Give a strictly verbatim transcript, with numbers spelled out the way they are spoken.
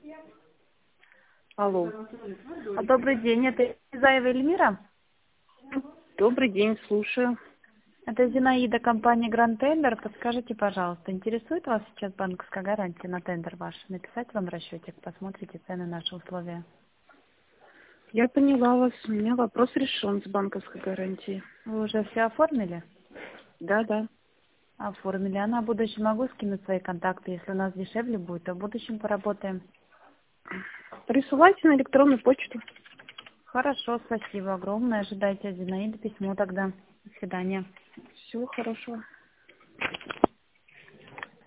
Алло. А, Добрый день, это Заева Эльмира? Добрый день, слушаю. Это Зинаида, компания Grand Tender. Подскажите, пожалуйста, интересует вас сейчас банковская гарантия на тендер ваш? Написать вам расчетик, посмотрите цены, наши условия. Я поняла вас. У меня вопрос решен с банковской гарантией. Вы уже все оформили? Да, да. Оформили. А на будущее могу скинуть свои контакты. Если у нас дешевле будет, то в будущем поработаем. Присылайте на электронную почту. Хорошо, спасибо огромное. Ожидайте от Зинаиды письмо тогда. До свидания. Всего хорошего.